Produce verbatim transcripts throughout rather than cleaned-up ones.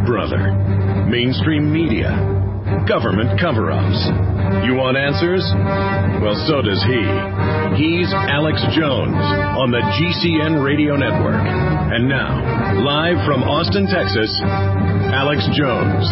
Big Brother, mainstream media, government cover-ups. You want answers? Well, so does he. He's Alex Jones on the G C N Radio Network. And now, live from Austin, Texas, Alex Jones.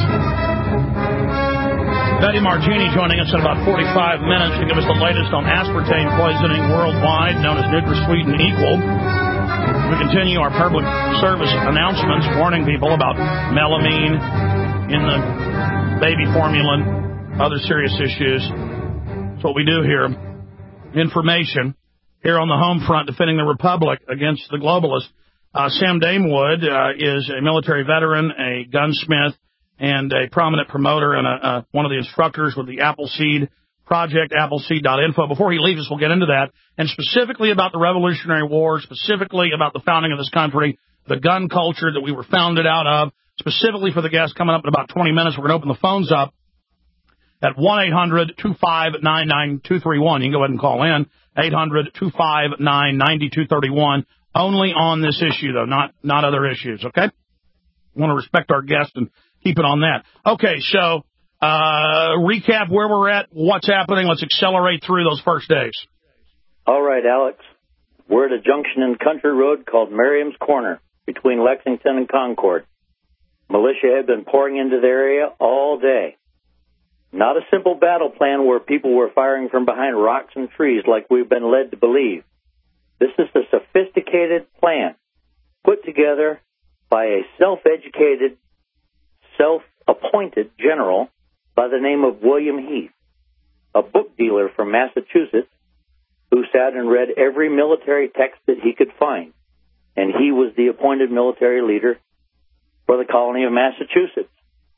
Betty Martini joining us in about forty-five minutes to give us the latest on aspartame poisoning worldwide, known as NutraSweet and Equal. We continue our public service announcements, warning people about melamine in the baby formula and other serious issues. That's what we do here. Information here on the home front, defending the Republic against the globalists. Uh, Sam Damewood uh, is a military veteran, a gunsmith, and a prominent promoter and a, uh, one of the instructors with the Appleseed Project, appleseed dot info. Before he leaves us, we'll get into that, and specifically about the Revolutionary War, specifically about the founding of this country, the gun culture that we were founded out of, specifically for the guests coming up in about twenty minutes. We're going to open the phones up at one eight hundred two five nine nine two three one. You can go ahead and call in, eight hundred two five nine nine two three one. Only on this issue, though, not not other issues, okay? We want to respect our guests and keep it on that. Okay, so uh, recap where we're at, what's happening. Let's accelerate through those first days. All right, Alex. We're at a junction in Country Road called Merriam's Corner between Lexington and Concord. Militia had been pouring into the area all day. Not a simple battle plan where people were firing from behind rocks and trees like we've been led to believe. This is a sophisticated plan put together by a self-educated, self-appointed general by the name of William Heath, a book dealer from Massachusetts who sat and read every military text that he could find. And he was the appointed military leader for the colony of Massachusetts.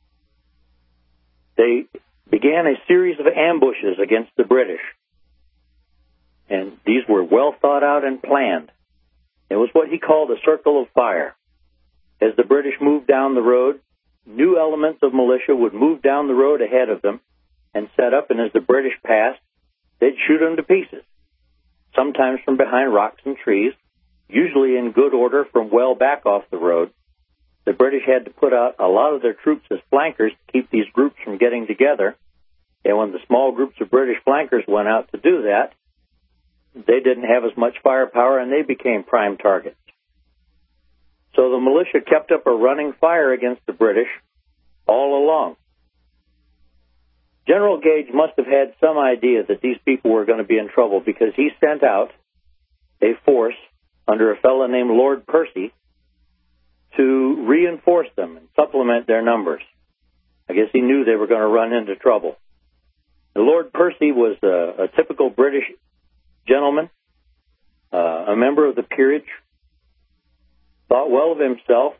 They began a series of ambushes against the British. And these were well thought out and planned. It was what he called a circle of fire. As the British moved down the road, new elements of militia would move down the road ahead of them and set up, and as the British passed, they'd shoot them to pieces, sometimes from behind rocks and trees, usually in good order from well back off the road. The British had to put out a lot of their troops as flankers to keep these groups from getting together, and when the small groups of British flankers went out to do that, they didn't have as much firepower, and they became prime targets. So the militia kept up a running fire against the British all along. General Gage must have had some idea that these people were going to be in trouble because he sent out a force under a fellow named Lord Percy to reinforce them and supplement their numbers. I guess he knew they were going to run into trouble. The Lord Percy was a, a typical British gentleman, uh, a member of the peerage, thought well of himself,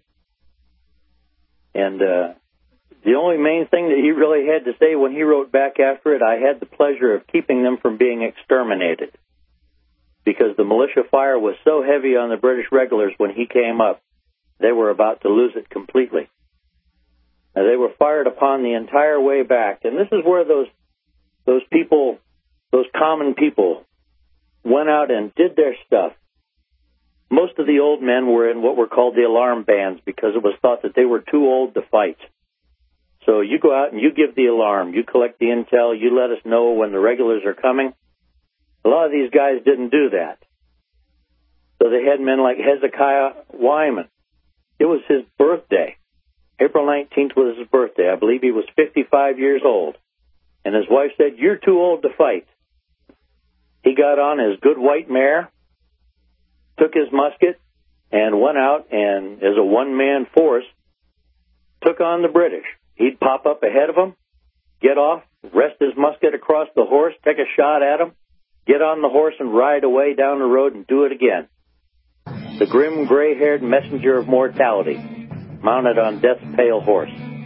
and uh, the only main thing that he really had to say when he wrote back after it, I had the pleasure of keeping them from being exterminated, because the militia fire was so heavy on the British regulars when he came up, they were about to lose it completely. Now, they were fired upon the entire way back, and this is where those those people, those common people, went out and did their stuff. Most of the old men were in what were called the alarm bands because it was thought that they were too old to fight. So you go out and you give the alarm, you collect the intel, you let us know when the regulars are coming. A lot of these guys didn't do that. So they had men like Hezekiah Wyman. It was his birthday. April nineteenth was his birthday. I believe he was fifty-five years old. And his wife said, "You're too old to fight." He got on his good white mare, took his musket, and went out and, as a one-man force, took on the British. He'd pop up ahead of them, get off, rest his musket across the horse, take a shot at him, get on the horse and ride away down the road and do it again. The grim, gray-haired messenger of mortality, mounted on death's pale horse.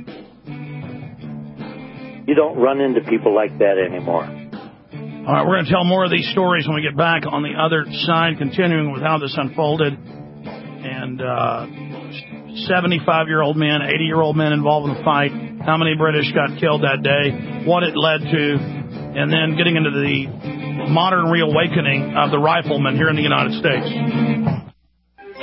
You don't run into people like that anymore. All right, we're going to tell more of these stories when we get back on the other side, continuing with how this unfolded. And uh, seventy-five-year-old men, eighty-year-old men involved in the fight, how many British got killed that day, what it led to, and then getting into the modern reawakening of the riflemen here in the United States.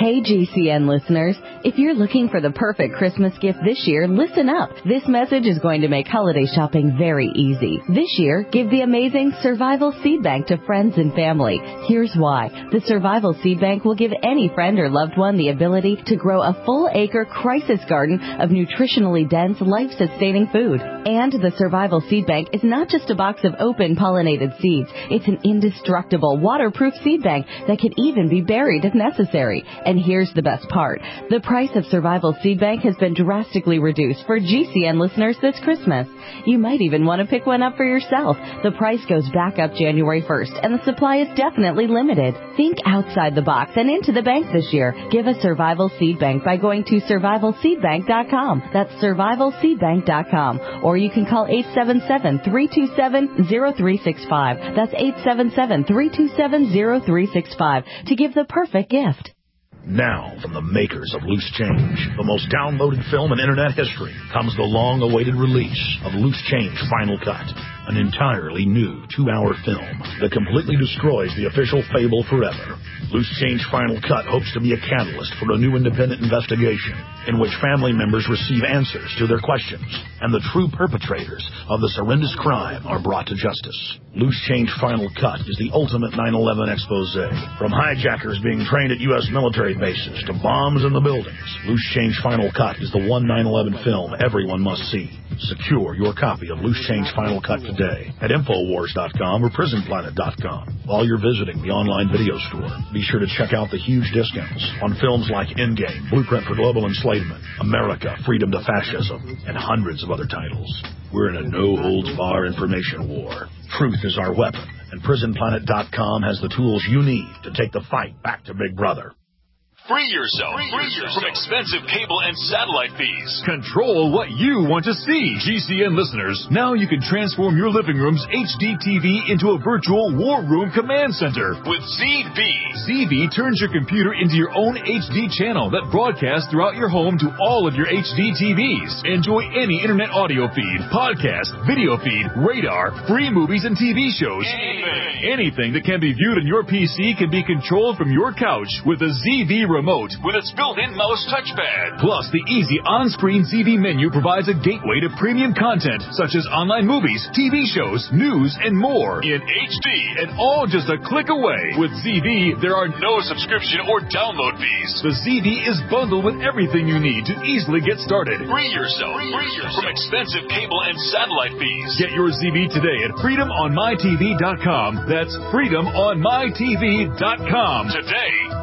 Hey, G C N listeners, if you're looking for the perfect Christmas gift this year, listen up. This message is going to make holiday shopping very easy. This year, give the amazing Survival Seed Bank to friends and family. Here's why. The Survival Seed Bank will give any friend or loved one the ability to grow a full-acre crisis garden of nutritionally dense, life-sustaining food. And the Survival Seed Bank is not just a box of open pollinated seeds. It's an indestructible, waterproof seed bank that can even be buried if necessary. And here's the best part. The price of Survival Seed Bank has been drastically reduced for G C N listeners this Christmas. You might even want to pick one up for yourself. The price goes back up January first, and the supply is definitely limited. Think outside the box and into the bank this year. Give a Survival Seed Bank by going to survival seed bank dot com. That's survival seed bank dot com. Or you can call eight seven seven, three two seven, zero three six five. That's eight seven seven, three two seven, zero three six five to give the perfect gift. Now, from the makers of Loose Change, the most downloaded film in Internet history, comes the long-awaited release of Loose Change Final Cut, an entirely new two-hour film that completely destroys the official fable forever. Loose Change Final Cut hopes to be a catalyst for a new independent investigation in which family members receive answers to their questions and the true perpetrators of this horrendous crime are brought to justice. Loose Change Final Cut is the ultimate nine eleven expose, from hijackers being trained at U S military bases to bombs in the buildings. Loose Change Final Cut is the one nine eleven film everyone must see. Secure your copy of Loose Change Final Cut today at infowars dot com or prison planet dot com. While you're visiting the online video store, be sure to check out the huge discounts on films like Endgame, Blueprint for Global Enslavement, America, Freedom to Fascism, and hundreds of other titles. We're in a no-holds-barred information war. Truth is our weapon, and prison planet dot com has the tools you need to take the fight back to Big Brother. Free yourself, Free yourself from expensive cable and satellite fees. Control what you want to see. G C N listeners, now you can transform your living room's H D T V into a virtual war room command center. With Z V. Z V turns your computer into your own H D channel that broadcasts throughout your home to all of your H D T Vs. Enjoy any internet audio feed, podcast, video feed, radar, free movies and T V shows. Anything. Anything that can be viewed on your P C can be controlled from your couch with a Z V remote with its built-in mouse touchpad. Plus, the easy on-screen Z V menu provides a gateway to premium content such as online movies, T V shows, news, and more in H D, and all just a click away. With Z V, there are no subscription or download fees. The Z V is bundled with everything you need to easily get started. Free yourself, Free yourself. from expensive cable and satellite fees. Get your Z V today at freedom on my T V dot com. That's freedom on my T V dot com. Today.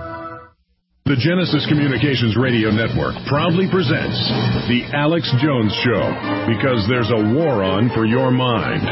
The Genesis Communications Radio Network proudly presents The Alex Jones Show, because there's a war on for your mind.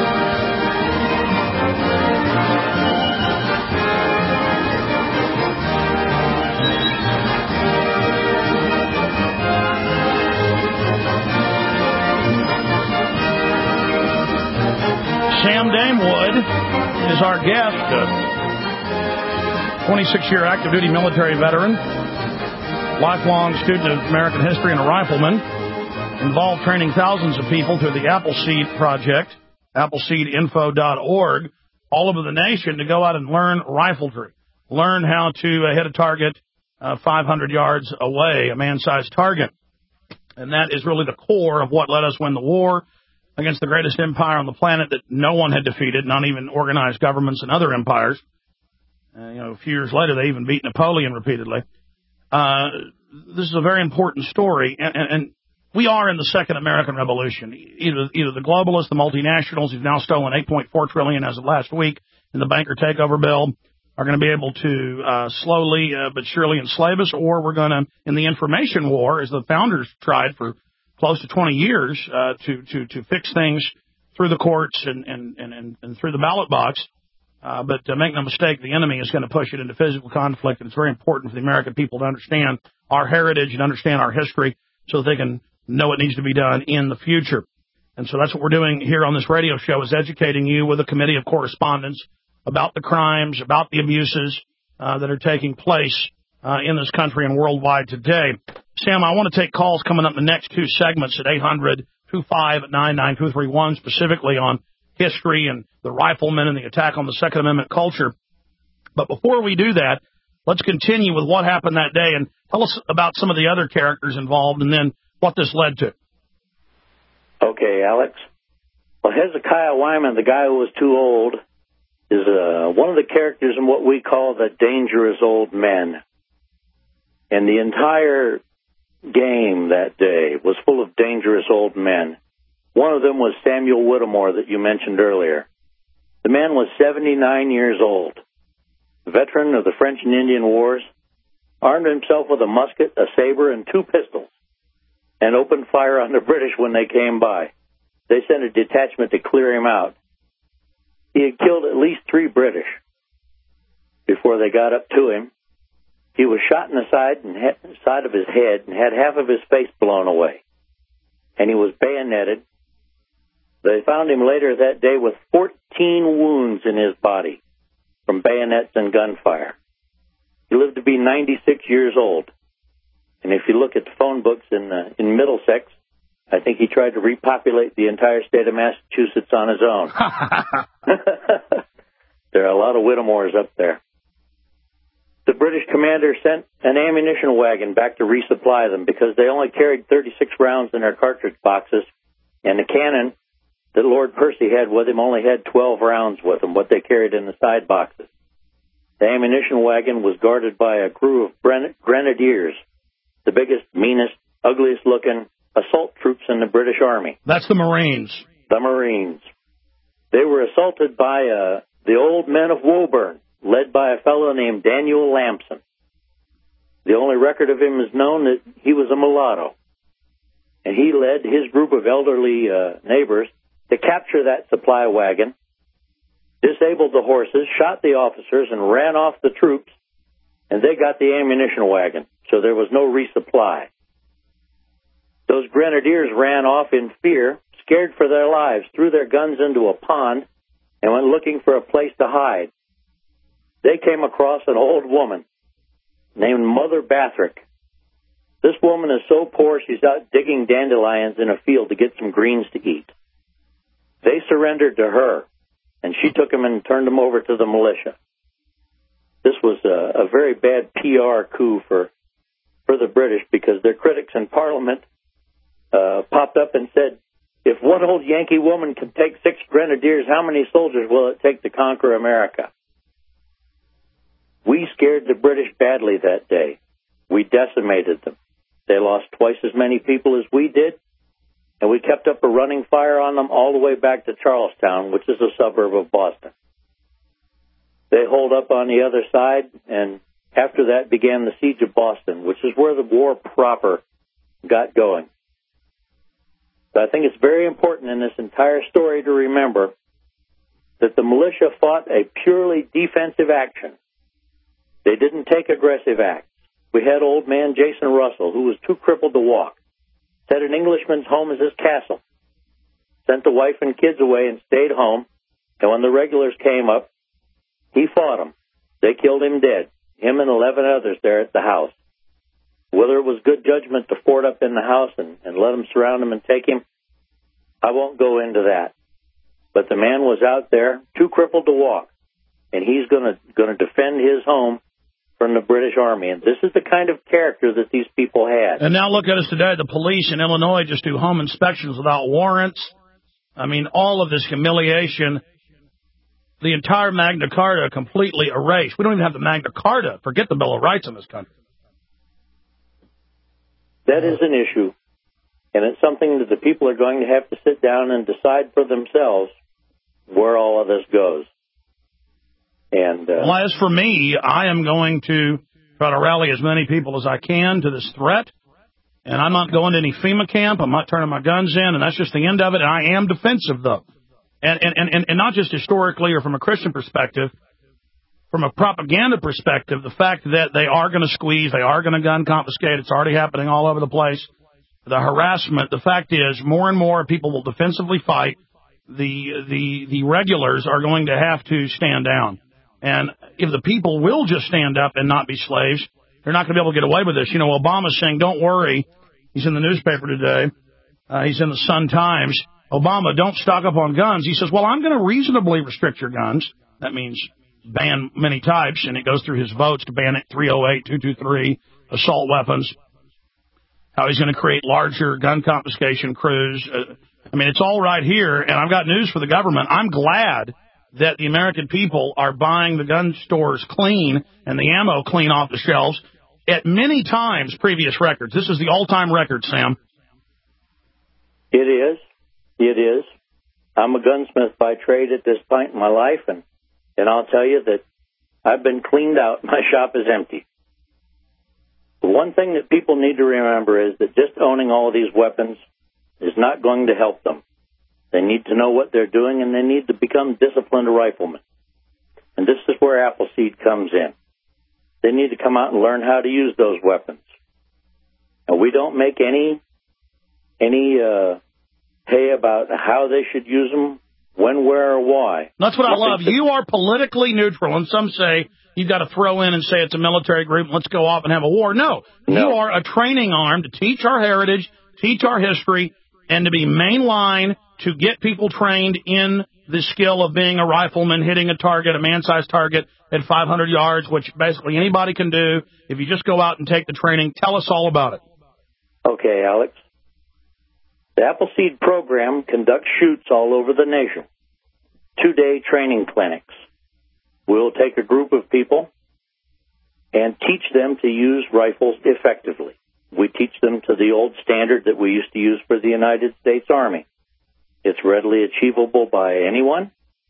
Sam Damewood is our guest. Uh, twenty-six-year active-duty military veteran, lifelong student of American history and a rifleman, involved training thousands of people through the Appleseed Project, appleseed info dot org, all over the nation to go out and learn riflery, learn how to uh, hit a target uh, five hundred yards away, a man-sized target. And that is really the core of what let us win the war against the greatest empire on the planet that no one had defeated, not even organized governments and other empires. Uh, you know, a few years later, they even beat Napoleon repeatedly. Uh, this is a very important story, and, and, and we are in the second American Revolution. Either, either the globalists, the multinationals, who've now stolen eight point four trillion dollars as of last week in the banker takeover bill, are going to be able to uh, slowly uh, but surely enslave us, or we're going to, in the information war, as the founders tried for close to twenty years, uh, to, to, to fix things through the courts and, and, and, and through the ballot box. Uh, but uh, make no mistake, the enemy is going to push it into physical conflict, and it's very important for the American people to understand our heritage and understand our history so that they can know what needs to be done in the future. And so that's what we're doing here on this radio show, is educating you with a committee of correspondents about the crimes, about the abuses uh, that are taking place uh, in this country and worldwide today. Sam, I want to take calls coming up in the next two segments at eight hundred, two five nine, nine two three one, specifically on history and the riflemen and the attack on the Second Amendment culture. But before we do that, let's continue with what happened that day and tell us about some of the other characters involved and then what this led to. Okay, Alex. Well, Hezekiah Wyman, the guy who was too old, is uh, one of the characters in what we call the dangerous old men. And the entire game that day was full of dangerous old men. One of them was Samuel Whittemore that you mentioned earlier. The man was seventy-nine years old, veteran of the French and Indian Wars, armed himself with a musket, a saber, and two pistols, and opened fire on the British when they came by. They sent a detachment to clear him out. He had killed at least three British before they got up to him. He was shot in the side and he- side of his head and had half of his face blown away. And he was bayoneted. They found him later that day with fourteen wounds in his body from bayonets and gunfire. He lived to be ninety-six years old. And if you look at the phone books in uh, in Middlesex, I think he tried to repopulate the entire state of Massachusetts on his own. There are a lot of Whittemores up there. The British commander sent an ammunition wagon back to resupply them because they only carried thirty-six rounds in their cartridge boxes, and the cannon that Lord Percy had with him only had twelve rounds with them, what they carried in the side boxes. The ammunition wagon was guarded by a crew of grenadiers, the biggest, meanest, ugliest-looking assault troops in the British Army. That's the Marines. The Marines. They were assaulted by uh, the old men of Woburn, led by a fellow named Daniel Lamson. The only record of him is known that he was a mulatto. And he led his group of elderly uh, neighbors to capture that supply wagon, disabled the horses, shot the officers, and ran off the troops, and they got the ammunition wagon, so there was no resupply. Those grenadiers ran off in fear, scared for their lives, threw their guns into a pond, and went looking for a place to hide. They came across an old woman named Mother Bathrick. This woman is so poor she's out digging dandelions in a field to get some greens to eat. They surrendered to her, and she took them and turned them over to the militia. This was a, a very bad P R coup for, for the British because their critics in Parliament uh, popped up and said, if one old Yankee woman can take six grenadiers, how many soldiers will it take to conquer America? We scared the British badly that day. We decimated them. They lost twice as many people as we did, and we kept up a running fire on them all the way back to Charlestown, which is a suburb of Boston. They holed up on the other side, and after that began the siege of Boston, which is where the war proper got going. So I think it's very important in this entire story to remember that the militia fought a purely defensive action. They didn't take aggressive acts. We had old man Jason Russell, who was too crippled to walk, said an Englishman's home is his castle, sent the wife and kids away and stayed home, and when the regulars came up, he fought them. They killed him dead, him and eleven others there at the house. Whether it was good judgment to fort up in the house and, and let them surround him and take him, I won't go into that. But the man was out there, too crippled to walk, and he's going to going to defend his home from the British Army. And this is the kind of character that these people had. And now look at us today. The police in Illinois just do home inspections without warrants. I mean, all of this humiliation, the entire Magna Carta completely erased. We don't even have the Magna Carta. Forget the Bill of Rights in this country. That is an issue. And it's something that the people are going to have to sit down and decide for themselves where all of this goes. And uh, well, as for me, I am going to try to rally as many people as I can to this threat. And I'm not going to any FEMA camp. I'm not turning my guns in. And that's just the end of it. And I am defensive, though. And, and, and, and not just historically or from a Christian perspective. From a propaganda perspective, the fact that they are going to squeeze, they are going to gun confiscate, it's already happening all over the place. The harassment, the fact is more and more people will defensively fight. The, the, the regulars are going to have to stand down. And if the people will just stand up and not be slaves, they're not going to be able to get away with this. You know, Obama's saying, don't worry. He's in the newspaper today. Uh, he's in the Sun Times. Obama, don't stock up on guns. He says, well, I'm going to reasonably restrict your guns. That means ban many types, and it goes through his votes to ban it three oh eight, two twenty-three, assault weapons, how he's going to create larger gun confiscation crews. Uh, I mean, it's all right here, and I've got news for the government. I'm glad that the American people are buying the gun stores clean and the ammo clean off the shelves at many times previous records. This is the all-time record, Sam. It is. It is. I'm a gunsmith by trade at this point in my life, and, and I'll tell you that I've been cleaned out. My shop is empty. The one thing that people need to remember is that just owning all of these weapons is not going to help them. They need to know what they're doing, and they need to become disciplined riflemen. And this is where Appleseed comes in. They need to come out and learn how to use those weapons. And we don't make any any uh, hay about how they should use them, when, where, or why. That's what I love. You are politically neutral, and some say you've got to throw in and say it's a military group, let's go off and have a war. No, no. You are a training arm to teach our heritage, teach our history, and to be mainline to get people trained in the skill of being a rifleman, hitting a target, a man-sized target at five hundred yards, which basically anybody can do if you just go out and take the training. Tell us all about it. Okay, Alex. The Appleseed program conducts shoots all over the nation, two-day training clinics. We'll take a group of people and teach them to use rifles effectively. We teach them to the old standard that we used to use for the United States Army. It's readily achievable by anyone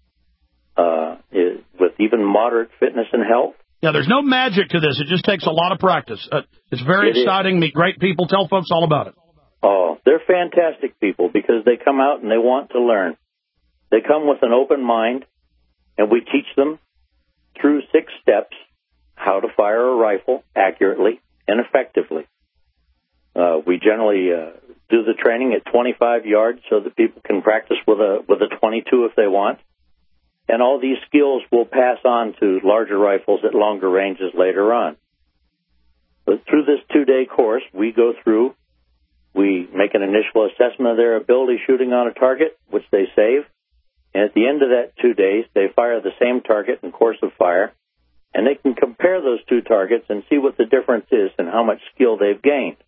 uh, it, with even moderate fitness and health. Yeah, there's no magic to this. It just takes a lot of practice. Uh, it's very it exciting. Is. Meet great people. Tell folks all about it. Oh, they're fantastic people because they come out and they want to learn. They come with an open mind, and we teach them through six steps how to fire a rifle accurately and effectively. Uh, we generally uh, do the training at twenty-five yards so that people can practice with a with a twenty-two if they want. And all these skills will pass on to larger rifles at longer ranges later on. But through this two-day course, we go through, we make an initial assessment of their ability shooting on a target, which they save. And at the end of that two days, they fire the same target in course of fire, and they can compare those two targets and see what the difference is and how much skill they've gained.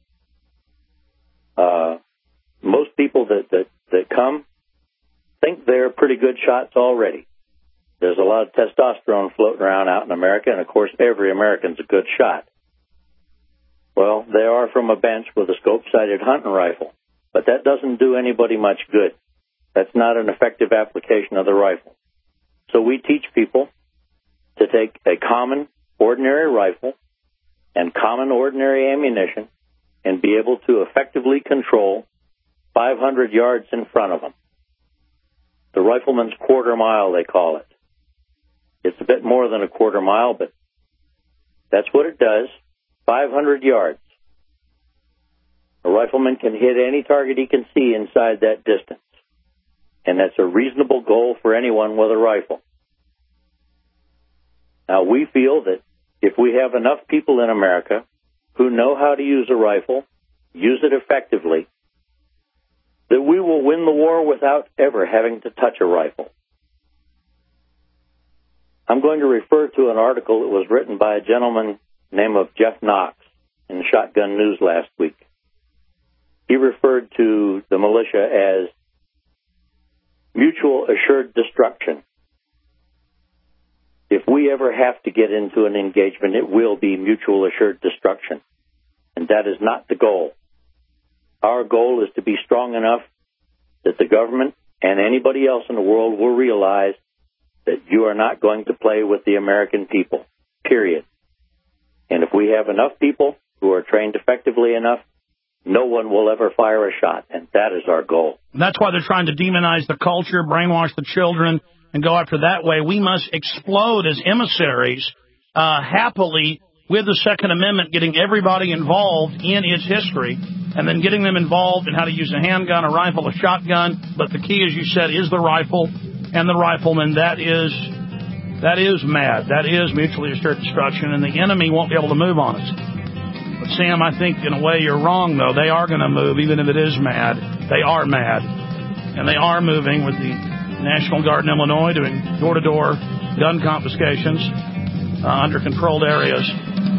Uh, most people that, that, that come think they're pretty good shots already. There's a lot of testosterone floating around out in America, and of course every American's a good shot. Well, they are from a bench with a scope-sighted hunting rifle, but that doesn't do anybody much good. That's not an effective application of the rifle. So we teach people to take a common, ordinary rifle and common, ordinary ammunition and be able to effectively control five hundred yards in front of them. The rifleman's quarter mile, they call it. It's a bit more than a quarter mile, but that's what it does, five hundred yards. A rifleman can hit any target he can see inside that distance, and that's a reasonable goal for anyone with a rifle. Now, we feel that if we have enough people in America who know how to use a rifle, use it effectively, that we will win the war without ever having to touch a rifle. I'm going to refer to an article that was written by a gentleman named of Jeff Knox in Shotgun News last week. He referred to the militia as mutual assured destruction. If we ever have to get into an engagement, it will be mutual assured destruction. And that is not the goal. Our goal is to be strong enough that the government and anybody else in the world will realize that you are not going to play with the American people, period. And if we have enough people who are trained effectively enough, no one will ever fire a shot, and that is our goal. And that's why they're trying to demonize the culture, brainwash the children, and go after that way. We must explode as emissaries uh, happily with the Second Amendment, getting everybody involved in its history, and then getting them involved in how to use a handgun, a rifle, a shotgun. But the key, as you said, is the rifle and the rifleman. That is that is mad. That is mutually assured destruction, and the enemy won't be able to move on us. But, Sam, I think in a way you're wrong, though. They are going to move, even if it is mad. They are mad. And they are moving with the National Guard in Illinois, doing door-to-door gun confiscations uh, under controlled areas.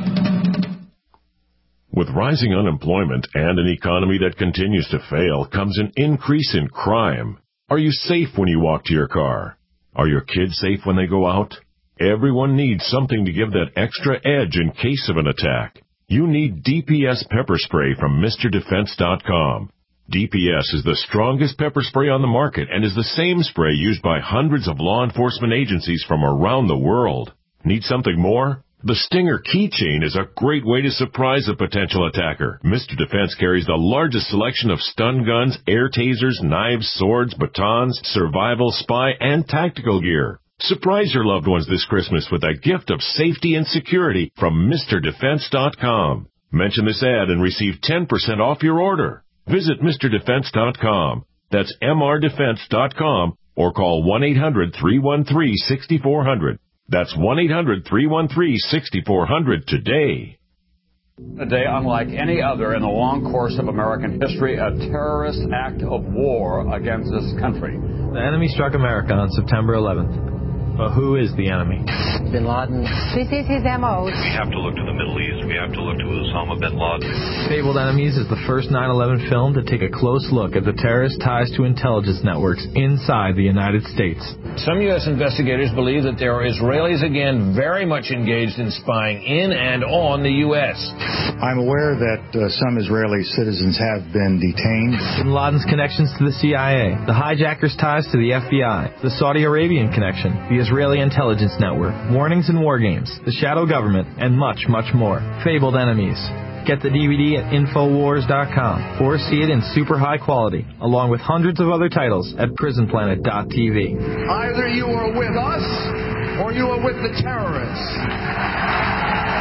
With rising unemployment and an economy that continues to fail comes an increase in crime. Are you safe when you walk to your car? Are your kids safe when they go out? Everyone needs something to give that extra edge in case of an attack. You need D P S pepper spray from Mister Defense dot com. D P S is the strongest pepper spray on the market and is the same spray used by hundreds of law enforcement agencies from around the world. Need something more? The Stinger keychain is a great way to surprise a potential attacker. Mister Defense carries the largest selection of stun guns, air tasers, knives, swords, batons, survival, spy, and tactical gear. Surprise your loved ones this Christmas with a gift of safety and security from Mister Defense dot com. Mention this ad and receive ten percent off your order. Visit Mister Defense dot com. That's M R Defense dot com or call one eight hundred three one three six four zero zero. That's one eight hundred three one three six four zero zero today. A day unlike any other in the long course of American history, a terrorist act of war against this country. The enemy struck America on September eleventh. But who is the enemy? Bin Laden. This is his M O. We have to look to the Middle East. We have to look to Osama bin Laden. Fabled Enemies is the first nine eleven film to take a close look at the terrorist ties to intelligence networks inside the United States. Some U S investigators believe that there are Israelis again very much engaged in spying in and on the U S. I'm aware that uh, some Israeli citizens have been detained. Bin Laden's connections to the C I A, the hijackers' ties to the F B I, the Saudi Arabian connection, the Israeli intelligence network, warnings and war games, the shadow government, and much, much more. Fabled Enemies. Get the D V D at Infowars dot com or see it in super high quality, along with hundreds of other titles at Prison Planet dot T V. Either you are with us or you are with the terrorists.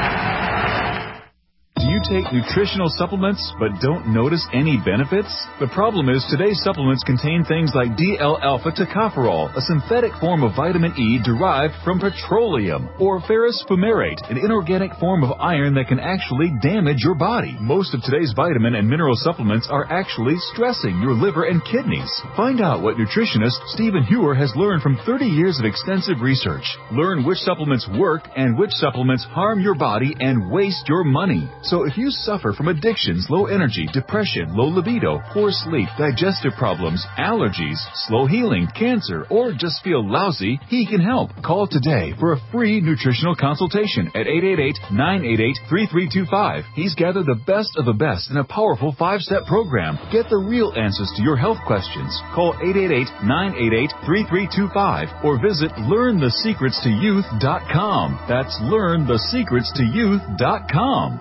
Do you take nutritional supplements but don't notice any benefits? The problem is today's supplements contain things like D L-alpha tocopherol, a synthetic form of vitamin E derived from petroleum, or ferrous fumarate, an inorganic form of iron that can actually damage your body. Most of today's vitamin and mineral supplements are actually stressing your liver and kidneys. Find out what nutritionist Stephen Hewer has learned from thirty years of extensive research. Learn which supplements work and which supplements harm your body and waste your money. So if you suffer from addictions, low energy, depression, low libido, poor sleep, digestive problems, allergies, slow healing, cancer, or just feel lousy, he can help. Call today for a free nutritional consultation at eight eight eight, nine eight eight, three three two five. He's gathered the best of the best in a powerful five-step program. Get the real answers to your health questions. Call eight eight eight, nine eight eight, three three two five or visit learn the secrets to youth dot com. That's learn the secrets to youth dot com.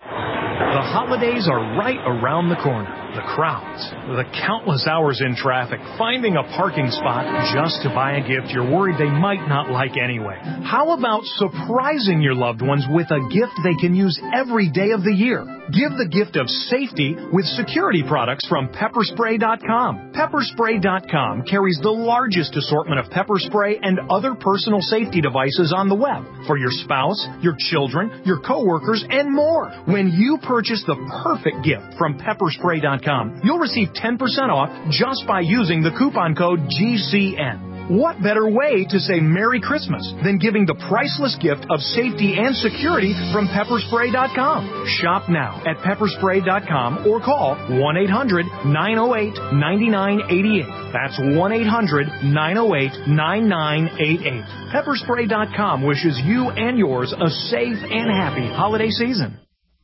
The holidays are right around the corner. The crowds, the countless hours in traffic, finding a parking spot just to buy a gift you're worried they might not like anyway. How about surprising your loved ones with a gift they can use every day of the year? Give the gift of safety with security products from Pepper Spray dot com. Pepper Spray dot com carries the largest assortment of pepper spray and other personal safety devices on the web for your spouse, your children, your coworkers, and more. When you purchase the perfect gift from Pepper Spray dot com, you'll receive ten percent off just by using the coupon code G C N. What better way to say Merry Christmas than giving the priceless gift of safety and security from Pepper Spray dot com? Shop now at Pepper Spray dot com or call one eight hundred, nine oh eight, nine nine eight eight. That's one eight hundred, nine oh eight, nine nine eight eight. Pepper Spray dot com wishes you and yours a safe and happy holiday season.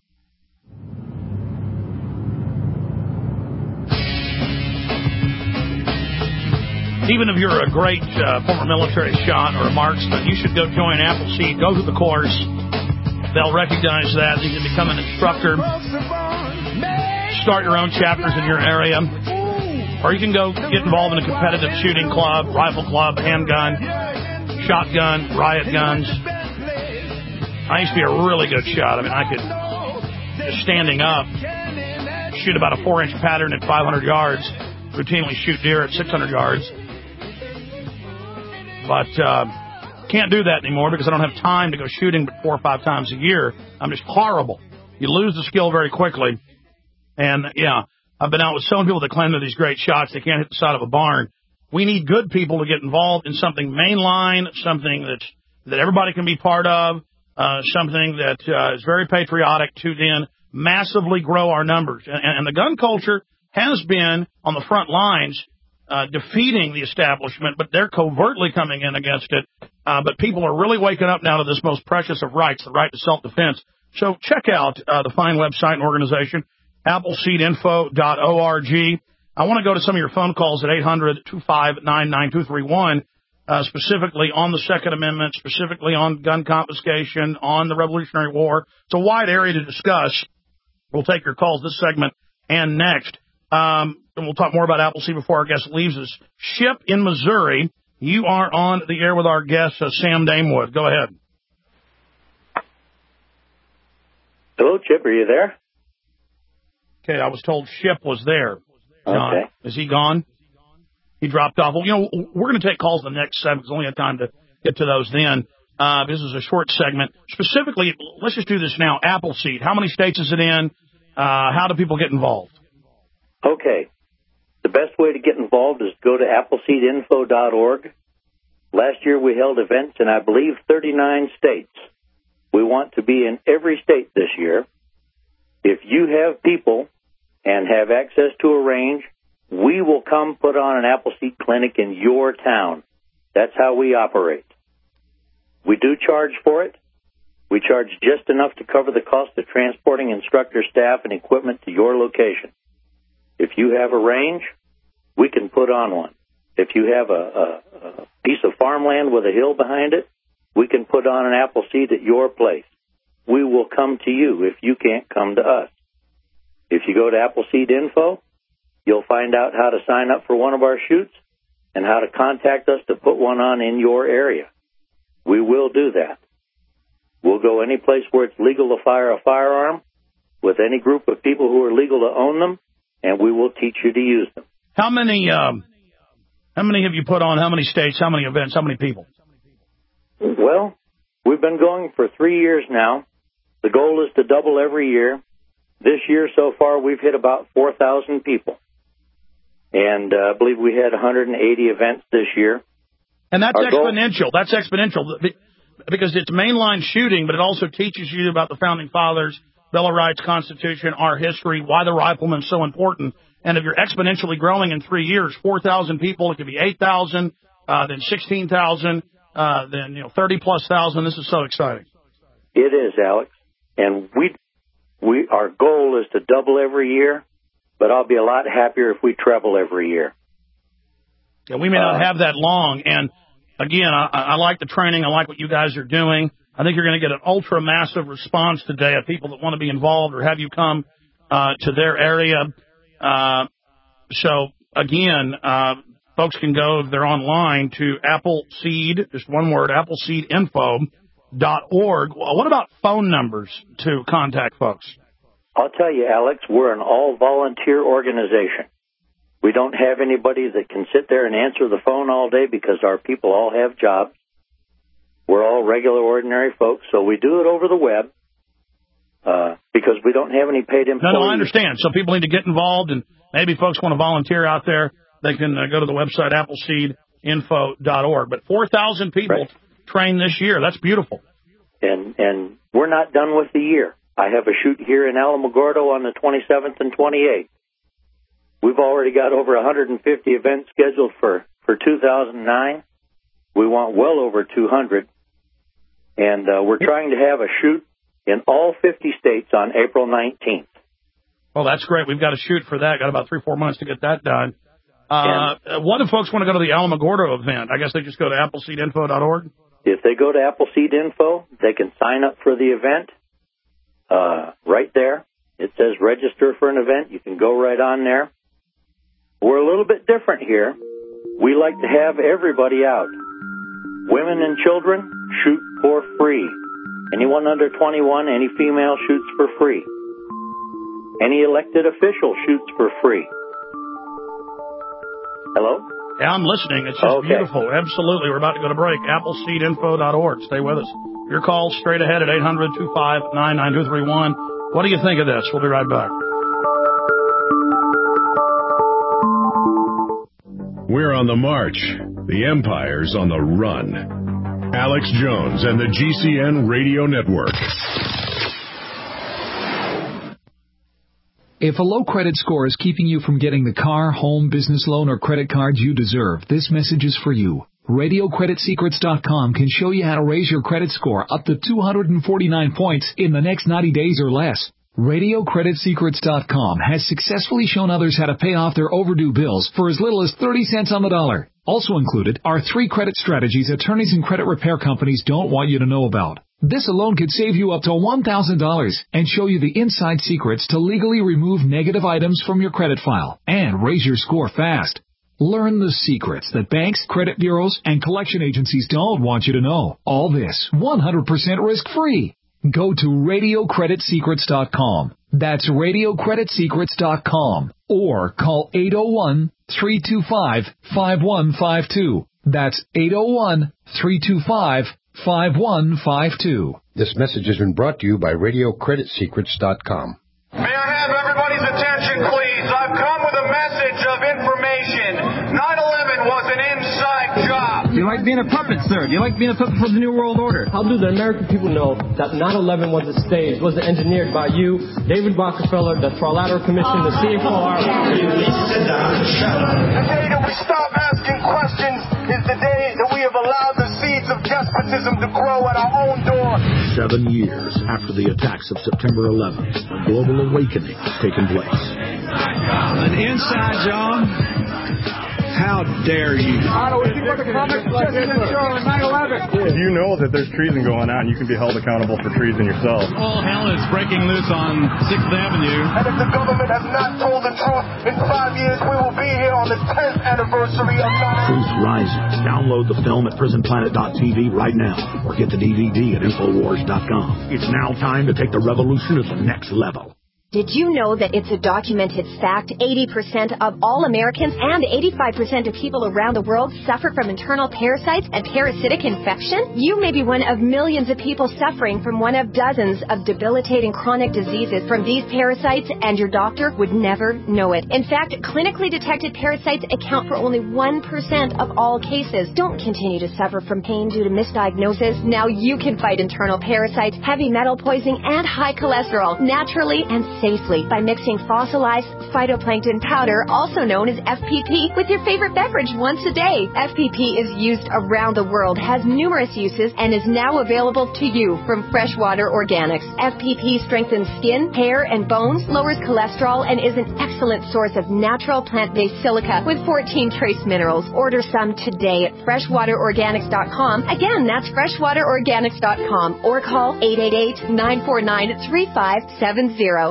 Even if you're a great uh, former military shot or a marksman, you should go join Appleseed. Go through the course. They'll recognize that. You can become an instructor. Start your own chapters in your area. Or you can go get involved in a competitive shooting club, rifle club, handgun, shotgun, riot guns. I used to be a really good shot. I mean, I could, just standing up, shoot about a four-inch pattern at five hundred yards, routinely shoot deer at six hundred yards. But uh, can't do that anymore because I don't have time to go shooting but four or five times a year. I'm just horrible. You lose the skill very quickly. And, yeah, I've been out with so many people that claim they're these great shots. They can't hit the side of a barn. We need good people to get involved in something mainline, something that's that everybody can be part of, uh, something that uh, is very patriotic to then massively grow our numbers. And, and the gun culture has been on the front lines uh, defeating the establishment, but they're covertly coming in against it. Uh, but people are really waking up now to this most precious of rights, the right to self-defense. So check out uh, the fine website and organization, appleseed info dot org. I want to go to some of your phone calls at eight hundred, two five nine, nine two three one, uh, specifically on the Second Amendment, specifically on gun confiscation, on the Revolutionary War. It's a wide area to discuss. We'll take your calls this segment and next. Um, and we'll talk more about Appleseed before our guest leaves us. Ship in Missouri, you are on the air with our guest, uh, Sam Damewood. Go ahead. Hello, Chip. Are you there? Okay, I was told Ship was there. Okay. Uh, is he gone? He dropped off. Well, you know, we're going to take calls in the next segment because we only have time to get to those then. Uh, this is a short segment. Specifically, let's just do this now. Appleseed, how many states is it in? Uh, how do people get involved? Okay. The best way to get involved is go to appleseed info dot org. Last year we held events in, I believe, thirty-nine states. We want to be in every state this year. If you have people and have access to a range, we will come put on an Appleseed clinic in your town. That's how we operate. We do charge for it. We charge just enough to cover the cost of transporting instructor staff and equipment to your location. If you have a range, we can put on one. If you have a, a, a piece of farmland with a hill behind it, we can put on an Appleseed at your place. We will come to you if you can't come to us. If you go to Appleseed Info, you'll find out how to sign up for one of our shoots and how to contact us to put one on in your area. We will do that. We'll go any place where it's legal to fire a firearm with any group of people who are legal to own them, and we will teach you to use them. How many, um, how many have you put on? How many states? How many events? How many people? Well, we've been going for three years now. The goal is to double every year. This year so far, we've hit about four thousand people. And uh, I believe we had one hundred eighty events this year. And that's Our exponential. Goal- that's exponential because it's mainline shooting, but it also teaches you about the Founding Fathers, Bill of Rights, Constitution, our history, why the rifleman's so important. And if you're exponentially growing in three years, four thousand people, it could be eight thousand, uh, then sixteen thousand, uh, then, you know, thirty plus thousand. This is so exciting. It is, Alex. And we, we, our goal is to double every year, but I'll be a lot happier if we treble every year. Yeah, we may not uh, have that long. And again, I, I like the training. I like what you guys are doing. I think you're going to get an ultra massive response today of people that want to be involved or have you come uh, to their area. Uh, so again, uh, folks can go, if they're online, to Appleseed, just one word, appleseed info dot org. What about phone numbers to contact folks? I'll tell you, Alex, we're an all-volunteer organization. We don't have anybody that can sit there and answer the phone all day because our people all have jobs. We're all regular, ordinary folks, so we do it over the web uh, because we don't have any paid employees. No, no, I understand. So people need to get involved, and maybe folks want to volunteer out there. They can uh, go to the website, appleseed info dot org. But four thousand people right. trained this year. That's beautiful. And and we're not done with the year. I have a shoot here in Alamogordo on the twenty-seventh and twenty-eighth. We've already got over one hundred fifty events scheduled for, for two thousand nine. We want well over two hundred. And uh, we're trying to have a shoot in all fifty states on April nineteenth. Well, that's great. We've got a shoot for that. Got about three, four months to get that done. Uh, what if folks want to go to the Alamogordo event? I guess they just go to appleseed info dot org? If they go to Appleseed Info, they can sign up for the event uh, right there. It says register for an event. You can go right on there. We're a little bit different here. We like to have everybody out. Women and children shoot for free. Anyone under twenty-one, any female shoots for free. Any elected official shoots for free. Hello? Yeah, I'm listening. It's just okay. beautiful. Absolutely. We're about to go to break. appleseed info dot org. Stay with us. Your call straight ahead at eight hundred, two five nine, nine two three one. What do you think of this? We'll be right back. We're on the march. The empire's on the run. Alex Jones and the G C N Radio Network. If a low credit score is keeping you from getting the car, home, business loan, or credit cards you deserve, this message is for you. Radio Credit Secrets dot com can show you how to raise your credit score up to two hundred forty-nine points in the next ninety days or less. Radio Credit Secrets dot com has successfully shown others how to pay off their overdue bills for as little as thirty cents on the dollar. Also included are three credit strategies attorneys and credit repair companies don't want you to know about. This alone could save you up to one thousand dollars and show you the inside secrets to legally remove negative items from your credit file and raise your score fast. Learn the secrets that banks, credit bureaus, and collection agencies don't want you to know. All this one hundred percent risk-free. Go to Radio Credit Secrets dot com. That's Radio Credit Secrets dot com. Or call eight oh one, three two five, five one five two. That's eight oh one, three two five, five one five two. This message has been brought to you by Radio Credit Secrets dot com. May I have everybody's attention, please? I've come with a message of information. nine eleven was an inside job. Do you like being a puppet, sir? Do you like being a puppet for the New World Order? How do the American people know that nine eleven was a stage, was engineered by you, David Rockefeller, the Trilateral Commission, the C F O R? The day that we stop asking questions is the day that we have allowed the seeds of despotism to grow at our own door. Seven years after the attacks of September eleventh, a global awakening has taken place. An inside job? How dare you? Do you know that there's treason going on? You can be held accountable for treason yourself. All hell is breaking loose on sixth Avenue. And if the government has not told the truth, in five years we will be here on the tenth anniversary of nine eleven. Truth Rising. Download the film at prison planet dot t v right now, or get the D V D at infowars dot com. It's now time to take the revolution to the next level. Did you know that it's a documented fact eighty percent of all Americans and eighty-five percent of people around the world suffer from internal parasites and parasitic infection? You may be one of millions of people suffering from one of dozens of debilitating chronic diseases from these parasites, and your doctor would never know it. In fact, clinically detected parasites account for only one percent of all cases. Don't continue to suffer from pain due to misdiagnosis. Now you can fight internal parasites, heavy metal poisoning, and high cholesterol naturally and safely by mixing fossilized phytoplankton powder, also known as F P P, with your favorite beverage once a day. F P P is used around the world, has numerous uses, and is now available to you from Freshwater Organics. F P P strengthens skin, hair, and bones, lowers cholesterol, and is an excellent source of natural plant-based silica with fourteen trace minerals. Order some today at freshwater organics dot com. Again, that's freshwater organics dot com, or call eight eight eight, nine four nine, three five seven zero.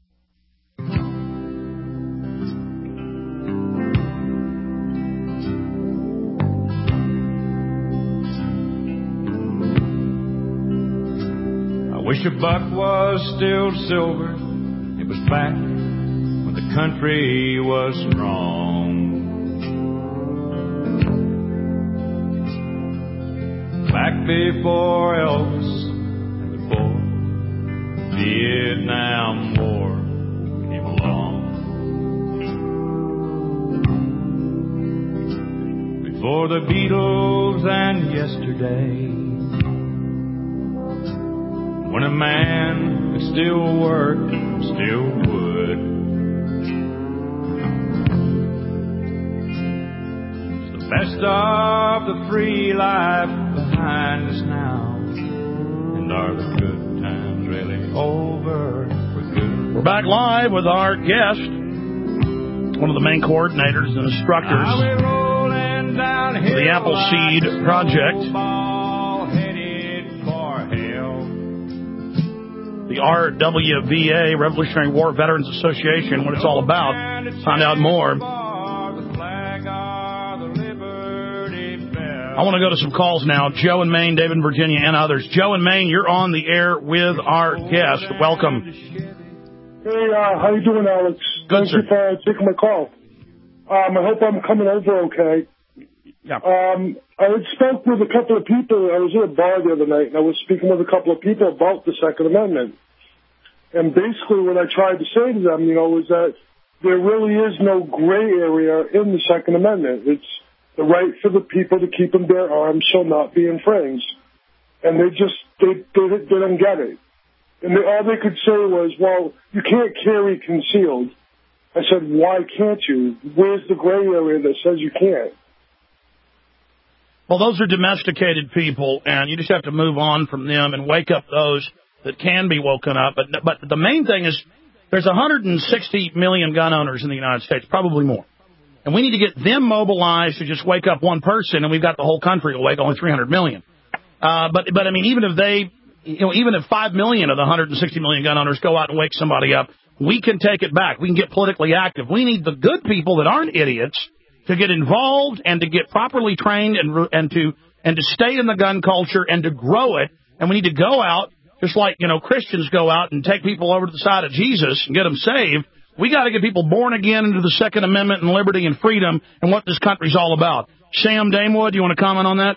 Wish a buck was still silver. It was back when the country was strong. Back before Elvis and before the Vietnam War came along. Before the Beatles and yesterday. When a man could still work, still would. It's the best of the free life behind us now. And are the good times really over for good? We're back live with our guest, one of the main coordinators and instructors for the Appleseed Project. The R W V A, Revolutionary War Veterans Association, what it's all about. Find out more. I want to go to some calls now. Joe in Maine, David in Virginia, and others. Joe in Maine, you're on the air with our guest. Welcome. Hey, uh, how you doing, Alex? Good, Thank sir. you for taking my call. Um, I hope I'm coming over okay. Yeah. Um, I had spoke with a couple of people. I was at a bar the other night, and I was speaking with a couple of people about the Second Amendment. And basically what I tried to say to them, you know, is that there really is no gray area in the Second Amendment. It's the right for the people to keep and bear arms shall not be infringed. And they just, they, they, they don't get it. And they, all they could say was, well, you can't carry concealed. I said, why can't you? Where's the gray area that says you can't? Well, those are domesticated people, and you just have to move on from them and wake up those that can be woken up. But, but the main thing is there's one hundred sixty million gun owners in the United States, probably more. And we need to get them mobilized to just wake up one person, and we've got the whole country awake, only three hundred million. Uh, but, but I mean, even if they, you know, even if five million of the one hundred sixty million gun owners go out and wake somebody up, we can take it back. We can get politically active. We need the good people that aren't idiots to get involved and to get properly trained and and to and to stay in the gun culture and to grow it. And we need to go out, just like, you know, Christians go out and take people over to the side of Jesus and get them saved. We got to get people born again into the Second Amendment and liberty and freedom and what this country's all about. Sam Damewood, do you want to comment on that?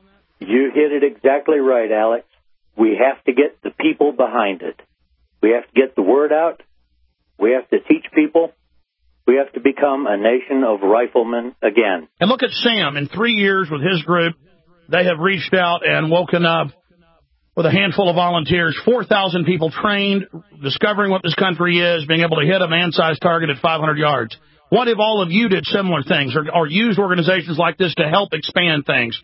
You hit it exactly right, Alex. We have to get the people behind it. We have to get the word out. We have to teach people. We have to become a nation of riflemen again. And look at Sam. In three years with his group, they have reached out and woken up with a handful of volunteers, four thousand people trained, discovering what this country is, being able to hit a man-sized target at five hundred yards. What if all of you did similar things or, or used organizations like this to help expand things?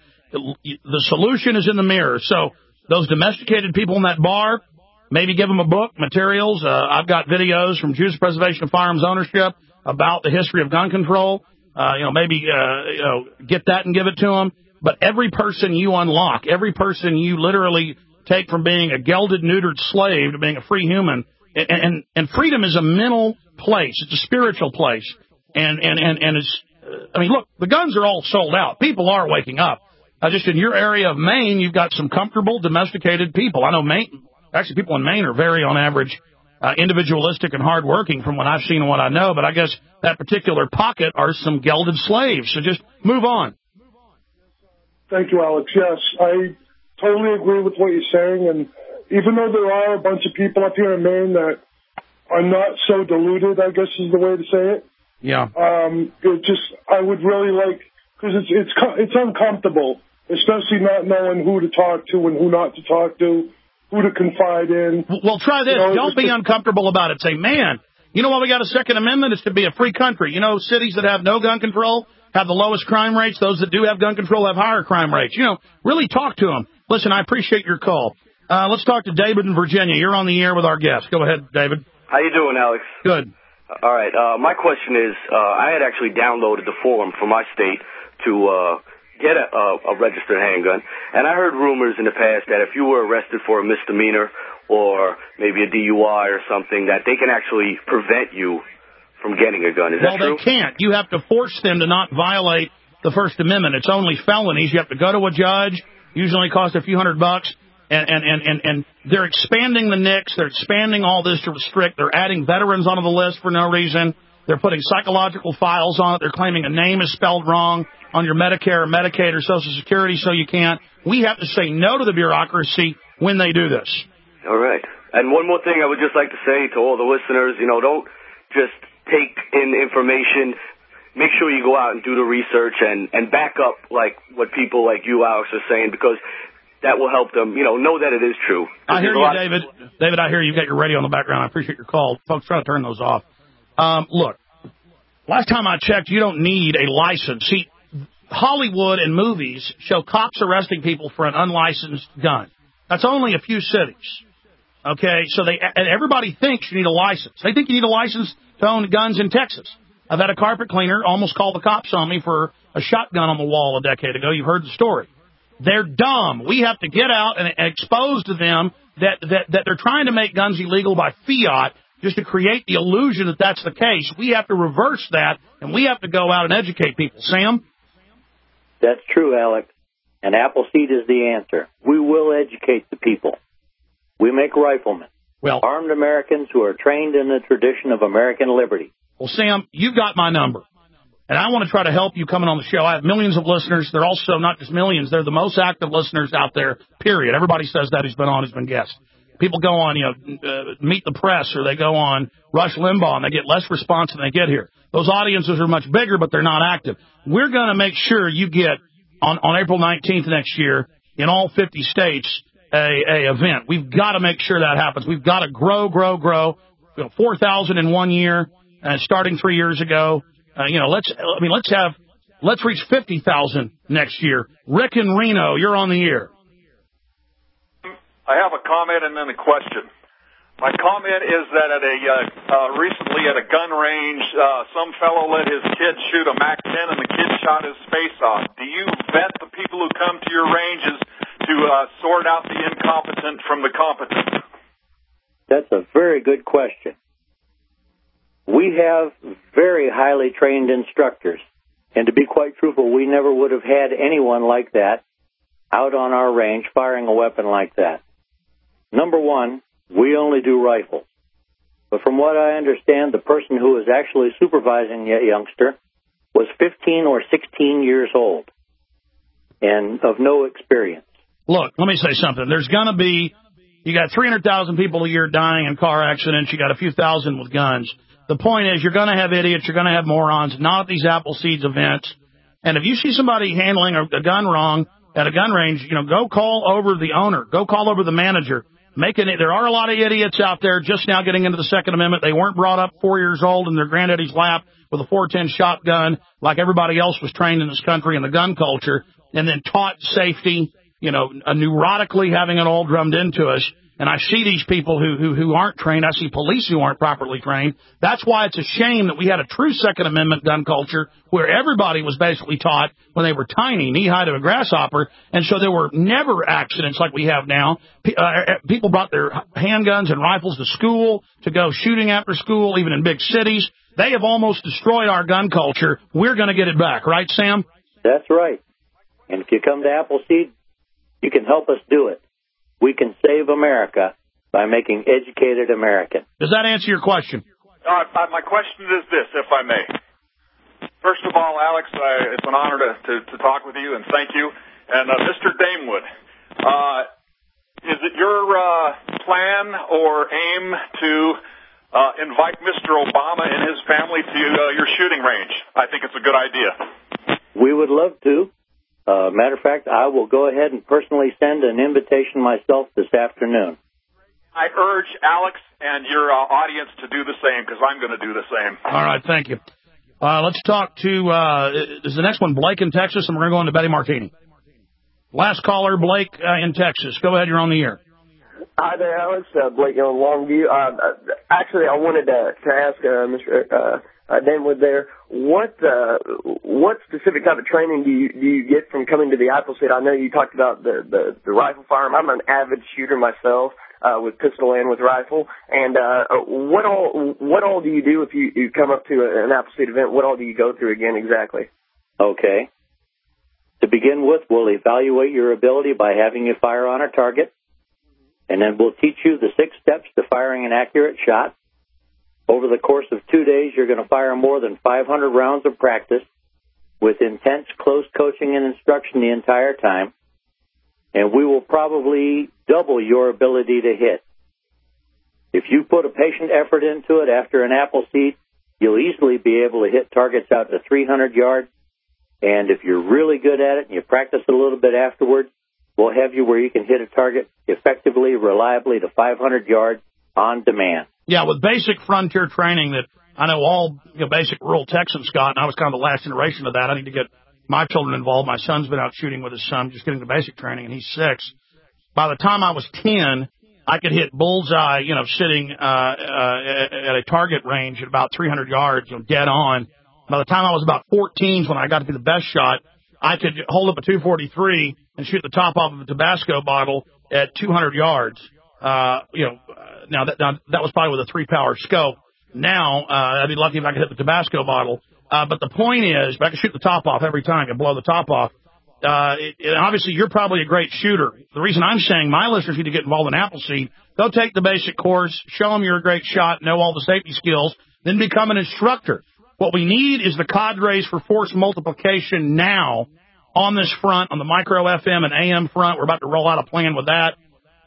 The solution is in the mirror. So those domesticated people in that bar, maybe give them a book, materials. Uh, I've got videos from Jews Preservation of Firearms Ownership about the history of gun control. Uh, you know, maybe uh, you know, get that and give it to them. But every person you unlock, every person you literally take from being a gelded, neutered slave to being a free human, and, and, and freedom is a mental place. It's a spiritual place. And, and, and, and it's, uh, I mean, look, the guns are all sold out. People are waking up. Uh, just in your area of Maine, you've got some comfortable, domesticated people. I know Maine, actually people in Maine are very, on average, uh, individualistic and hardworking from what I've seen and what I know. But I guess that particular pocket are some gelded slaves. So just move on. Thank you, Alex. Yes, I totally agree with what you're saying. And even though there are a bunch of people up here in Maine that are not so deluded, I guess is the way to say it. Yeah. Um, it just, I would really like, because it's, it's, it's uncomfortable, especially not knowing who to talk to and who not to talk to, who to confide in. Well, try this. You know, Don't be just, uncomfortable about it. Say, man, you know why we got a Second Amendment? It's to be a free country. You know, cities that have no gun control have the lowest crime rates. Those that do have gun control have higher crime rates. You know, really talk to them. Listen, I appreciate your call. Uh, let's talk to David in Virginia. You're on the air with our guest. Go ahead, David. How you doing, Alex? Good. All right. Uh, my question is, uh, I had actually downloaded the form for my state to uh, get a, a, a registered handgun, and I heard rumors in the past that if you were arrested for a misdemeanor or maybe a D U I or something, that they can actually prevent you from getting a gun. Is well, that true? Well, they can't. You have to force them to not violate the First Amendment. It's only felonies. You have to go to a judge. Usually cost a few hundred bucks. And, and, and, and, and they're expanding the N I C S. They're expanding all this to restrict. They're adding veterans onto the list for no reason. They're putting psychological files on it. They're claiming a name is spelled wrong on your Medicare or Medicaid or Social Security, so you can't. We have to say no to the bureaucracy when they do this. All right. And one more thing I would just like to say to all the listeners, you know, don't just take in information. Make sure you go out and do the research and, and back up like what people like you, Alex, are saying, because that will help them, you know, know that it is true. I hear you, David. David, I hear you've got your radio in the background. I appreciate your call. Folks, try to turn those off. Um, look, last time I checked, you don't need a license. See, Hollywood and movies show cops arresting people for an unlicensed gun. That's only a few cities. Okay, so they and everybody thinks you need a license. They think you need a license to own guns in Texas. I've had a carpet cleaner almost call the cops on me for a shotgun on the wall a decade ago. You've heard the story. They're dumb. We have to get out and expose to them that, that, that they're trying to make guns illegal by fiat just to create the illusion that that's the case. We have to reverse that, and we have to go out and educate people. Sam? That's true, Alex. And Appleseed is the answer. We will educate the people. We make riflemen. Well, armed Americans who are trained in the tradition of American liberty. Well, Sam, you've got my number. And I want to try to help you coming on the show. I have millions of listeners. They're also not just millions. They're the most active listeners out there, period. Everybody says that who's been on, who's been guest. People go on, you know, uh, Meet the Press, or they go on Rush Limbaugh, and they get less response than they get here. Those audiences are much bigger, but they're not active. We're going to make sure you get, on, on April nineteenth next year, in all fifty states, a, a event. We've got to make sure that happens. We've got to grow, grow, grow. You know, four thousand in one year, uh, starting three years ago. Uh, you know, let's, I mean, let's have, let's reach fifty thousand next year. Rick in Reno, you're on the air. I have a comment and then a question. My comment is that at a uh, uh, recently at a gun range, uh, some fellow let his kid shoot a Mac ten, and the kid shot his face off. Do you vet the people who come to your ranges to uh, sort out the incompetent from the competent? That's a very good question. We have very highly trained instructors, and to be quite truthful, we never would have had anyone like that out on our range firing a weapon like that. Number one, we only do rifles. But from what I understand, the person who was actually supervising the youngster was fifteen or sixteen years old and of no experience. Look, let me say something. There's going to be, you got three hundred thousand people a year dying in car accidents. You got a few thousand with guns. The point is, you're going to have idiots. You're going to have morons, not at these Appleseeds events. And if you see somebody handling a, a gun wrong at a gun range, you know, go call over the owner. Go call over the manager. Making it, there are a lot of idiots out there just now getting into the Second Amendment. They weren't brought up four years old in their granddaddy's lap with a four ten shotgun like everybody else was trained in this country in the gun culture, and then taught safety, you know, uh, neurotically having it all drummed into us. And I see these people who, who, who aren't trained. I see police who aren't properly trained. That's why it's a shame that we had a true Second Amendment gun culture where everybody was basically taught when they were tiny, knee-high to a grasshopper. And so there were never accidents like we have now. P- uh, people brought their handguns and rifles to school to go shooting after school, even in big cities. They have almost destroyed our gun culture. We're going to get it back. Right, Sam? That's right. And if you come to Appleseed, you can help us do it. We can save America by making educated Americans. Does that answer your question? Uh, my question is this, if I may. First of all, Alex, uh, it's an honor to, to, to talk with you, and thank you. And uh, Mister Damewood, uh, is it your uh, plan or aim to uh, invite Mister Obama and his family to uh, your shooting range? I think it's a good idea. We would love to. Uh, matter of fact, I will go ahead and personally send an invitation myself this afternoon. I urge Alex and your uh, audience to do the same, because I'm going to do the same. All right, thank you. Uh, let's talk to, uh, is the next one Blake in Texas, and we're going to go into Betty Martini. Last caller, Blake uh, in Texas. Go ahead, you're on the air. Hi there, Alex. Uh, Blake on Longview. Uh, actually, I wanted to, to ask uh, Mister Uh, Uh, Damewood there, what uh, what specific type of training do you do you get from coming to the Appleseed? I know you talked about the, the, the rifle firearm. I'm an avid shooter myself, uh, with pistol and with rifle. And uh, what all what all do you do if you, you come up to an Appleseed event? What all do you go through again exactly? Okay. To begin with, we'll evaluate your ability by having you fire on a target, and then we'll teach you the six steps to firing an accurate shot. Over the course of two days, you're going to fire more than five hundred rounds of practice with intense close coaching and instruction the entire time, and we will probably double your ability to hit. If you put a patient effort into it after an Appleseed, you'll easily be able to hit targets out to three hundred yards, and if you're really good at it and you practice a little bit afterwards, we'll have you where you can hit a target effectively, reliably to five hundred yards on demand. Yeah, with basic frontier training that I know all you know, basic rural Texans got, and I was kind of the last generation of that. I need to get my children involved. My son's been out shooting with his son, just getting the basic training, and he's six. By the time I was ten, I could hit bullseye, you know, sitting uh, uh, at a target range at about three hundred yards, you know, dead on. By the time I was about fourteen, when I got to be the best shot, I could hold up a two forty-three and shoot the top off of a Tabasco bottle at two hundred yards. Uh, you know, now that, now that was probably with a three-power scope. Now, uh, I'd be lucky if I could hit the Tabasco bottle. Uh, but the point is, if I could shoot the top off every time and blow the top off, uh, it, it, obviously you're probably a great shooter. The reason I'm saying my listeners need to get involved in Appleseed, go take the basic course, show them you're a great shot, know all the safety skills, then become an instructor. What we need is the cadres for force multiplication now on this front, on the micro F M and A M front. We're about to roll out a plan with that.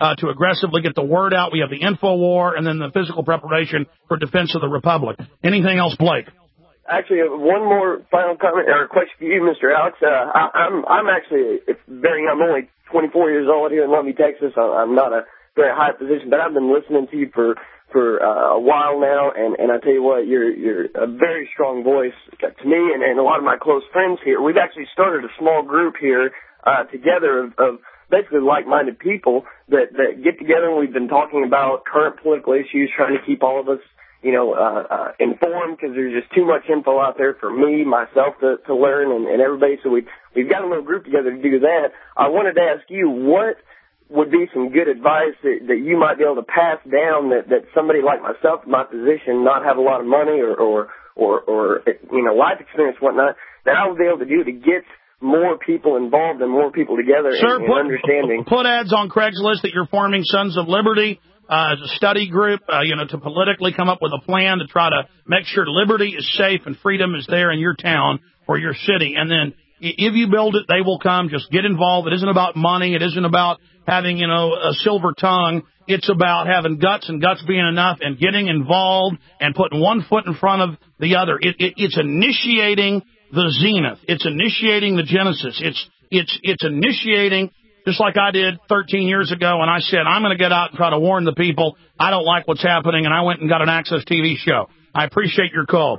uh, to aggressively get the word out. We have the info war and then the physical preparation for defense of the Republic. Anything else, Blake? Actually, uh, one more final comment or question for you, Mister Alex. Uh, I, I'm I'm actually it's very I'm only twenty-four years old here in Lumby, Texas. I, I'm not a very high position, but I've been listening to you for for uh, a while now, and and I tell you what, you're you're a very strong voice to me and, and a lot of my close friends here. We've actually started a small group here uh, together of, of basically like-minded people that that get together, and we've been talking about current political issues, trying to keep all of us, you know, uh, uh, informed, because there's just too much info out there for me, myself, to, to learn, and, and everybody. So we, we've got a little group together to do that. I wanted to ask you, what would be some good advice that, that you might be able to pass down that, that somebody like myself in my position, not have a lot of money or, or, or, or, you know, life experience, whatnot, that I would be able to do to get more people involved and more people together Sir, in, in put, understanding. Put ads on Craigslist that you're forming Sons of Liberty uh, as a study group, uh, you know, to politically come up with a plan to try to make sure liberty is safe and freedom is there in your town or your city. And then if you build it, they will come. Just get involved. It isn't about money. It isn't about having, you know, a silver tongue. It's about having guts and guts being enough and getting involved and putting one foot in front of the other. It, it, it's initiating the zenith. It's initiating the genesis. It's it's it's initiating, just like I did thirteen years ago when I said, I'm going to get out and try to warn the people. I don't like what's happening, and I went and got an Access T V show. I appreciate your call.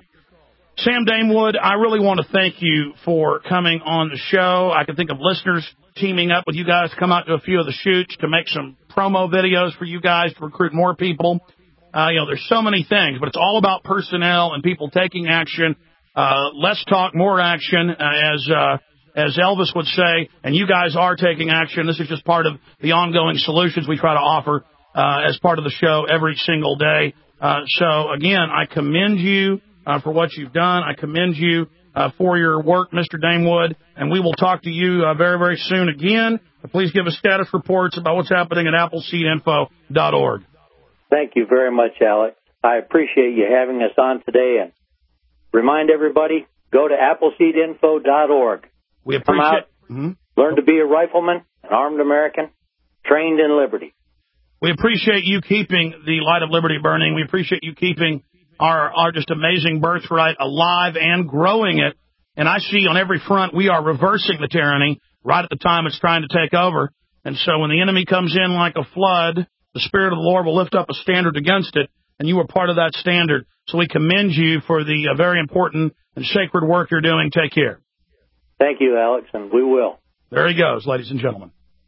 Sam Damewood, I really want to thank you for coming on the show. I can think of listeners teaming up with you guys to come out to a few of the shoots, to make some promo videos for you guys, to recruit more people. Uh, you know, there's so many things, but it's all about personnel and people taking action. Uh, less talk, more action, uh, as uh, as Elvis would say, and you guys are taking action. This is just part of the ongoing solutions we try to offer uh, as part of the show every single day. Uh, so, again, I commend you uh, for what you've done. I commend you uh, for your work, Mister Damewood, and we will talk to you uh, very, very soon again. Please give us status reports about what's happening at appleseed info dot org. Thank you very much, Alex. I appreciate you having us on today, and remind everybody, go to appleseed info dot org. We Come appreciate out, mm-hmm. learn to be a rifleman, an armed American, trained in liberty. We appreciate you keeping the light of liberty burning. We appreciate you keeping our, our just amazing birthright alive and growing it. And I see on every front we are reversing the tyranny right at the time it's trying to take over. And so when the enemy comes in like a flood, the Spirit of the Lord will lift up a standard against it, and you are part of that standard. So we commend you for the uh, very important and sacred work you're doing. Take care. Thank you, Alex, and we will. There he goes, ladies and gentlemen.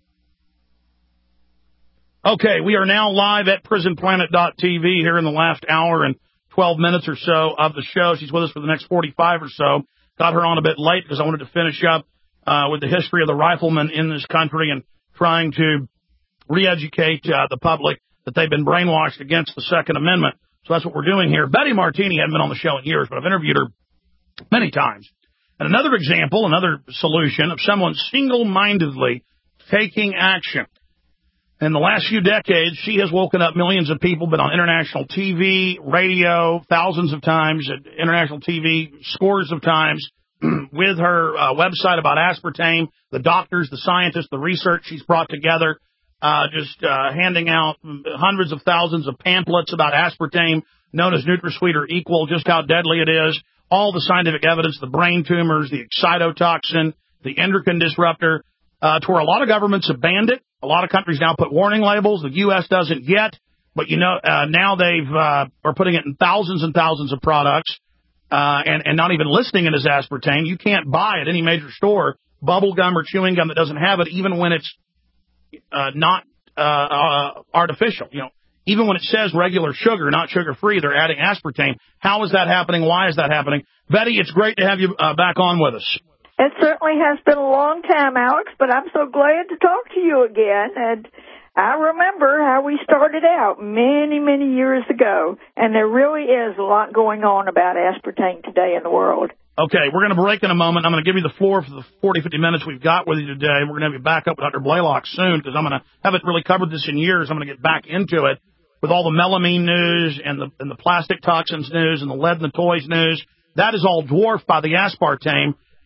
Okay, we are now live at prison planet dot t v here in the last hour and twelve minutes or so of the show. She's with us for the next forty-five or so. Got her on a bit late because I wanted to finish up uh, with the history of the riflemen in this country and trying to re-educate uh, the public that they've been brainwashed against the Second Amendment. So that's what we're doing here. Betty Martini hadn't been on the show in years, but I've interviewed her many times. And another example, another solution of someone single-mindedly taking action. In the last few decades, she has woken up millions of people, been on international T V, radio, thousands of times, at international T V, scores of times, with her uh, website about aspartame, the doctors, the scientists, the research she's brought together, uh, just uh, handing out hundreds of thousands of pamphlets about aspartame, known as NutraSweet or Equal, just how deadly it is, all the scientific evidence, the brain tumors, the excitotoxin, the endocrine disruptor, uh, to where a lot of governments have banned it. A lot of countries now put warning labels. The U S doesn't yet, but you know uh, now they've uh, are putting it in thousands and thousands of products, uh, and and not even listing it as aspartame. You can't buy at any major store bubble gum or chewing gum that doesn't have it, even when it's uh, not uh, uh, artificial. You know, even when it says regular sugar, not sugar free, they're adding aspartame. How is that happening? Why is that happening? Betty, it's great to have you uh, back on with us. It certainly has been a long time, Alex, but I'm so glad to talk to you again. And I remember how we started out many, many years ago, and there really is a lot going on about aspartame today in the world. Okay, we're going to break in a moment. I'm going to give you the floor for the forty, fifty minutes we've got with you today. We're going to have you back up with Doctor Blaylock soon because I'm going to haven't really covered this in years. I'm going to get back into it with all the melamine news and the, and the plastic toxins news and the lead in the toys news. That is all dwarfed by the aspartame.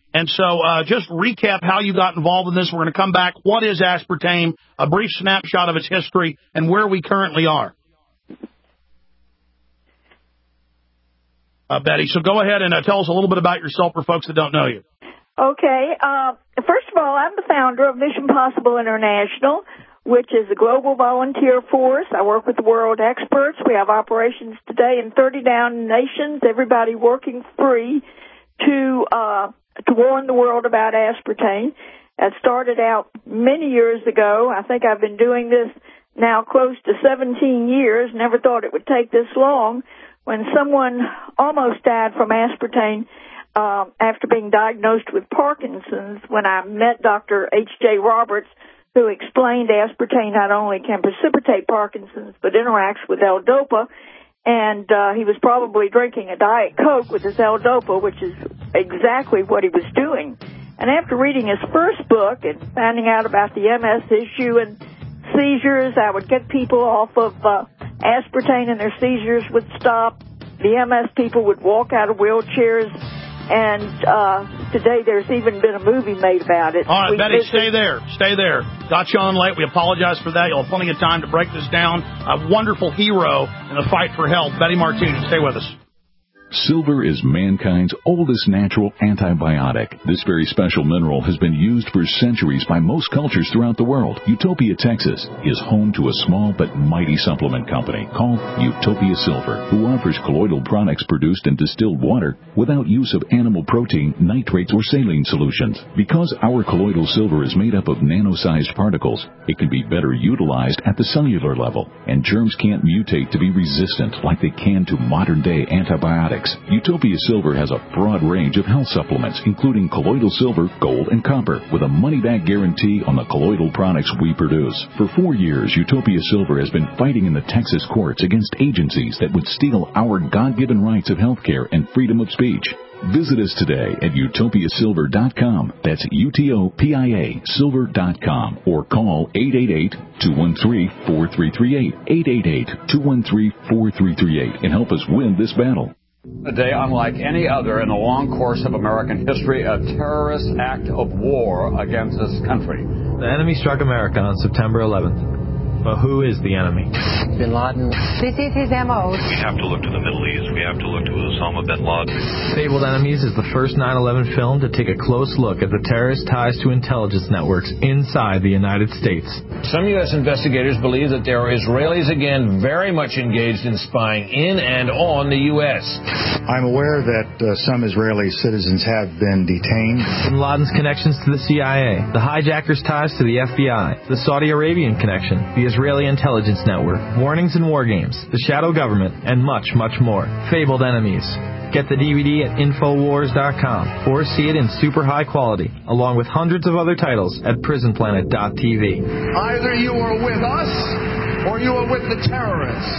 And so uh, just recap how you got involved in this. We're going to come back. What is aspartame? A brief snapshot of its history and where we currently are. Uh, Betty, so go ahead and uh, tell us a little bit about yourself for folks that don't know you. Okay. Uh, first of all, I'm the founder of Mission Possible International, which is a global volunteer force. I work with the world experts. We have operations today in thirty down nations, everybody working free to uh, to warn the world about aspartame. It started out many years ago. I think I've been doing this now close to seventeen years. Never thought it would take this long. When someone almost died from aspartame uh, after being diagnosed with Parkinson's, when I met Doctor H J Roberts, who explained aspartame not only can precipitate Parkinson's but interacts with L-Dopa, and uh, he was probably drinking a Diet Coke with his L-Dopa, which is exactly what he was doing. And after reading his first book and finding out about the M S issue and seizures, I would get people off of uh, aspartame and their seizures would stop. The M S people would walk out of wheelchairs, and uh, today there's even been a movie made about it. All right, we Betty, visit- stay there. Stay there. Got you on late. We apologize for that. You'll have plenty of time to break this down. A wonderful hero in the fight for health. Betty Martini, stay with us. Silver is mankind's oldest natural antibiotic. This very special mineral has been used for centuries by most cultures throughout the world. Utopia, Texas is home to a small but mighty supplement company called Utopia Silver, who offers colloidal products produced in distilled water without use of animal protein, nitrates, or saline solutions. Because our colloidal silver is made up of nano-sized particles, it can be better utilized at the cellular level, and germs can't mutate to be resistant like they can to modern-day antibiotics. Utopia Silver has a broad range of health supplements, including colloidal silver, gold, and copper, with a money-back guarantee on the colloidal products we produce. For four years, Utopia Silver has been fighting in the Texas courts against agencies that would steal our God-given rights of health care and freedom of speech. Visit us today at utopia silver dot com. That's U T O P I A silver dot com. Or call eight eight eight, two one three, four three three eight, eight eight eight, two one three, four three three eight, and help us win this battle. A day unlike any other in the long course of American history, a terrorist act of war against this country. The enemy struck America on September eleventh. But who is the enemy? Bin Laden. This is his M O. We have to look to the Middle East. We have to look to Osama bin Laden. Fabled Enemies is the first nine eleven film to take a close look at the terrorist ties to intelligence networks inside the United States. Some U S investigators believe that there are Israelis again very much engaged in spying in and on the U S. I'm aware that uh, some Israeli citizens have been detained. Bin Laden's connections to the C I A, the hijackers' ties to the F B I, the Saudi Arabian connection, the Israeli intelligence network, warnings and war games, the shadow government, and much, much more. Fabled Enemies. Get the D V D at infowars dot com or see it in super high quality, along with hundreds of other titles at prison planet dot t v. Either you are with us or you are with the terrorists.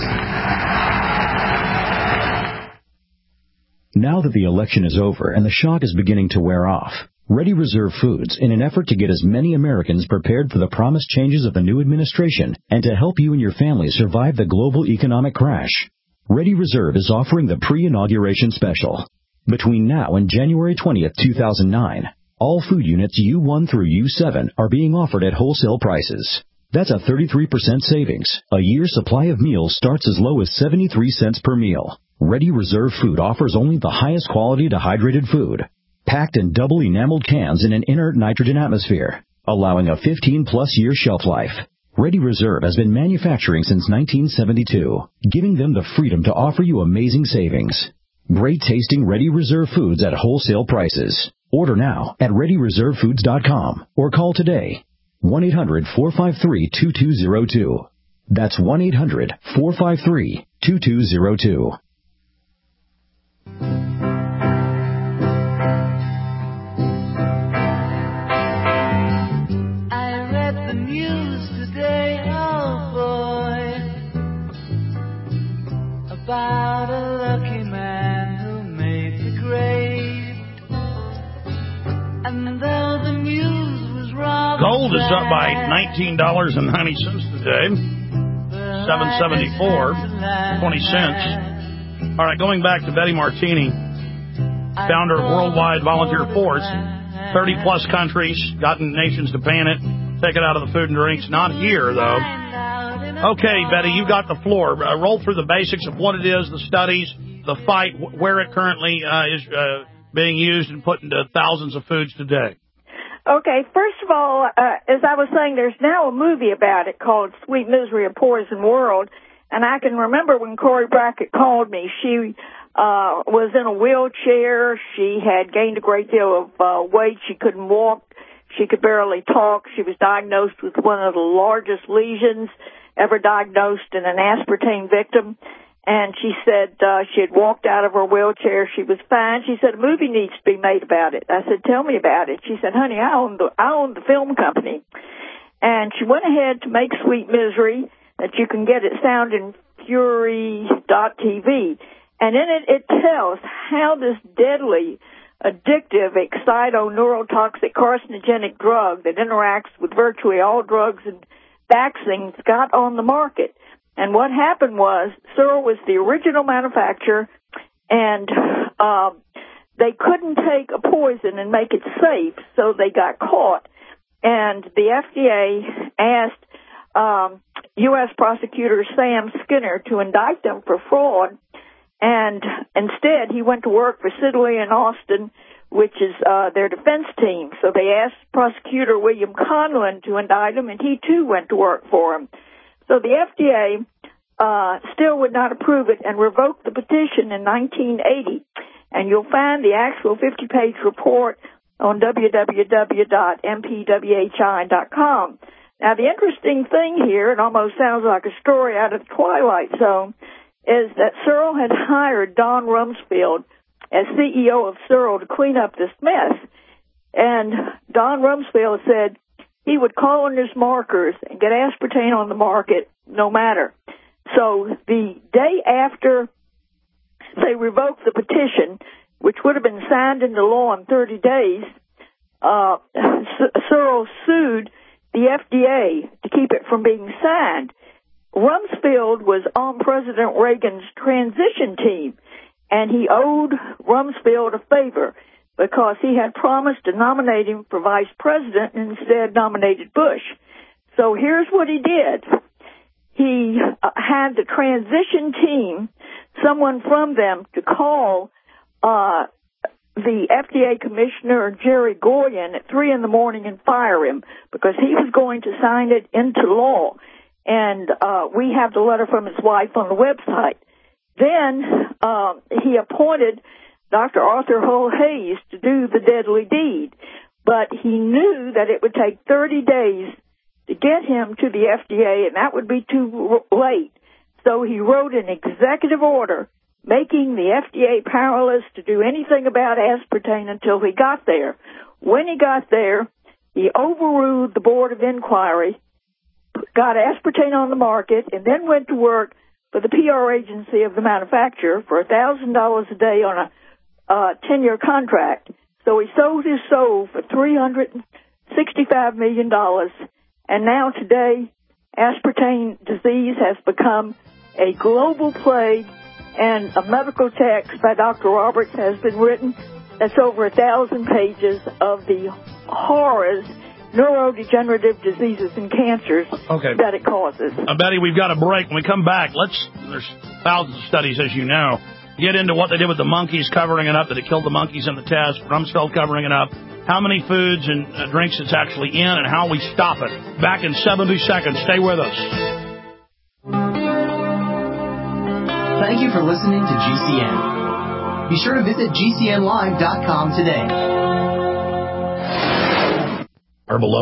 Now that the election is over and the shock is beginning to wear off, Ready Reserve Foods, in an effort to get as many Americans prepared for the promised changes of the new administration and to help you and your family survive the global economic crash, Ready Reserve is offering the pre-inauguration special. Between now and January twentieth, two thousand nine, all food units U one through U seven are being offered at wholesale prices. That's a thirty-three percent savings. A year's supply of meals starts as low as seventy-three cents per meal. Ready Reserve Food offers only the highest quality dehydrated food, packed in double enameled cans in an inert nitrogen atmosphere, allowing a fifteen plus year shelf life. Ready Reserve has been manufacturing since nineteen seventy-two, giving them the freedom to offer you amazing savings. Great tasting Ready Reserve Foods at wholesale prices. Order now at ready reserve foods dot com or call today. one eight hundred, four five three, two two zero two. That's one eight hundred, four five three, two two zero two. About a lucky man who made the grade. And though the muse was rather Gold is up by nineteen dollars and ninety cents today. seven seventy-four, twenty cents. All right, going back to Betty Martini, founder of Worldwide Volunteer Force. thirty-plus countries, gotten nations to ban it, take it out of the food and drinks. Not here, though. Okay, Betty, you got the floor. Uh, roll through the basics of what it is, the studies, the fight, where it currently uh, is uh, being used and put into thousands of foods today. Okay, first of all, uh, as I was saying, there's now a movie about it called Sweet Misery, A Poison World, and I can remember when Corey Brackett called me, she uh, was in a wheelchair, she had gained a great deal of uh, weight, she couldn't walk, she could barely talk, she was diagnosed with one of the largest lesions ever diagnosed in an aspartame victim. And she said uh, she had walked out of her wheelchair. She was fine. She said, a movie needs to be made about it. I said, tell me about it. She said, honey, I own the, I own the film company. And she went ahead to make Sweet Misery, that you can get at sound and fury dot t v. And in it, it tells how this deadly, addictive, excito-neurotoxic, carcinogenic drug that interacts with virtually all drugs and vaccines got on the market. And what happened was, Searle was the original manufacturer, and uh, they couldn't take a poison and make it safe, so they got caught. And the F D A asked um, U S prosecutor Sam Skinner to indict them for fraud, and instead he went to work for Sidley and Austin, which is uh, their defense team. So they asked prosecutor William Conlon to indict him, and he too went to work for him. So the F D A uh, still would not approve it and revoked the petition in nineteen eighty. And you'll find the actual fifty-page report on w w w dot m p w h i dot com. Now, the interesting thing here, it almost sounds like a story out of the Twilight Zone, is that Searle had hired Don Rumsfeld as C E O of Searle to clean up this mess. And Don Rumsfeld said he would call in his markers and get aspartame on the market no matter. So the day after they revoked the petition, which would have been signed into law in thirty days, uh, Searle sued the F D A to keep it from being signed. Rumsfeld was on President Reagan's transition team, and he owed Rumsfeld a favor because he had promised to nominate him for vice president and instead nominated Bush. So here's what he did. He uh, had the transition team, someone from them, to call uh, the F D A commissioner, Jerry Goyen, at three in the morning and fire him because he was going to sign it into law. And uh, we have the letter from his wife on the website. Then uh, he appointed Doctor Arthur Hull Hayes to do the deadly deed. But he knew that it would take thirty days to get him to the F D A, and that would be too late. So he wrote an executive order making the F D A powerless to do anything about aspartame until he got there. When he got there, he overruled the Board of Inquiry, got aspartame on the market, and then went to work for the P R agency of the manufacturer for one thousand dollars a day on a uh, ten-year contract. So he sold his soul for three hundred sixty-five million dollars, and now today aspartame disease has become a global plague, and a medical text by Doctor Roberts has been written that's over a thousand pages of the horrors, neurodegenerative diseases and cancers okay. that it causes. Uh, Betty, we've got a break. When we come back, let's, there's thousands of studies, as you know, get into what they did with the monkeys, covering it up, that it killed the monkeys in the test, Rumsfeld covering it up, how many foods and uh, drinks it's actually in, and how we stop it. Back in seventy seconds. Stay with us. Thank you for listening to G C N. Be sure to visit G C N live dot com today. Our beloved